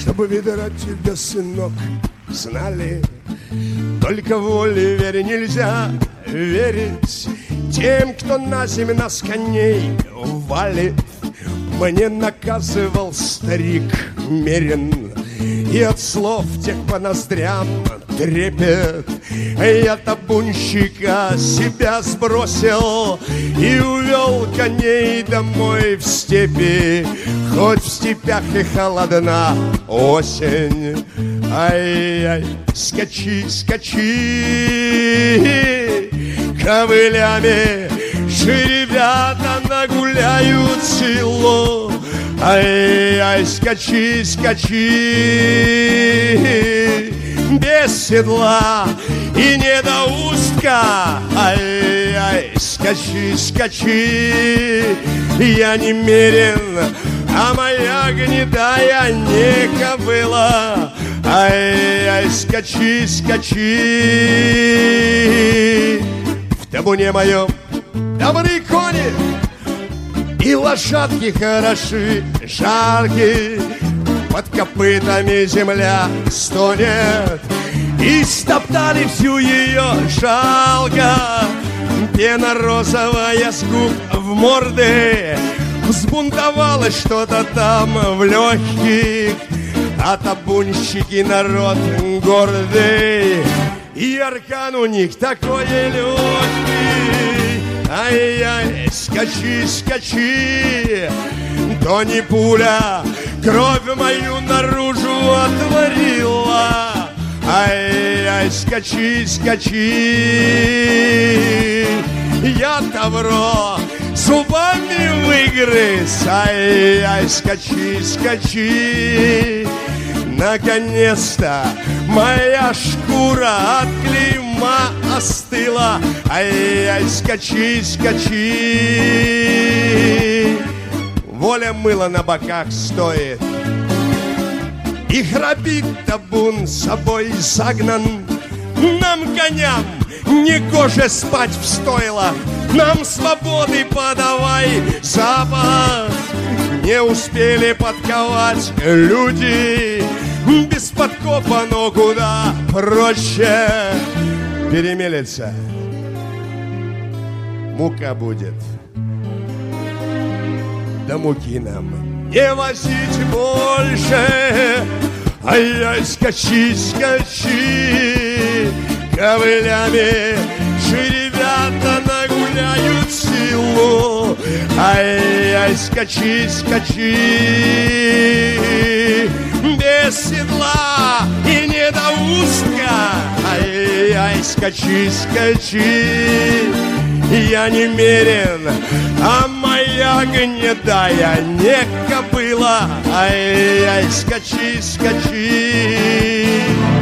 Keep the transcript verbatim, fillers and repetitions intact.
Чтобы видать тебя, сынок, знали, только воле вере нельзя верить тем, кто на землю нас коней валит. Мне наказывал старик Мерин, и от слов тех по ноздрям трепет. Я табунщика себя сбросил и увел коней домой в степи. Хоть в степях и холодна осень. Ай-яй, скачи, скачи ковылями, жеребята нагуляют село. Ай-яй, скачи, скачи без седла и недоустка. Ай-яй, скачи, скачи, я не Мерин, а моя гнедая не кобыла. Ай-яй, скачи, скачи в табуне моем добрые кони и лошадки хороши, жарки. Под копытами земля стонет, и стоптали всю ее жалко. Пена розовая с губ в морды, взбунтовалось что-то там в легких. А табунщики народ гордый, и аркан у них такой легкий. Ай-яй, скачи, скачи, то не пуля кровь мою наружу отворила. Ай-яй, скачи, скачи, я тавро зубами выгрыз. Ай-яй, скачи, скачи, наконец-то моя шкура от клейма остыла. Ай-яй, скачи, скачи, воля мыла на боках стоит, и храпит табун собой загнан. Нам, коням, не гоже спать в стойлах, нам свободы подавай запах. Не успели подковать люди, без подкопа, но куда проще перемелется. Мука будет, да муки нам не возить больше. Ай-яй, скачи, скачи ковылями, жеребята нагуляют силу. Ай-яй, скачи, скачи без седла и недоустка. Ай-яй, скачи, скачи, я не Мерин, а моя гнедая не кобыла. Ай-яй, скачи, скачи.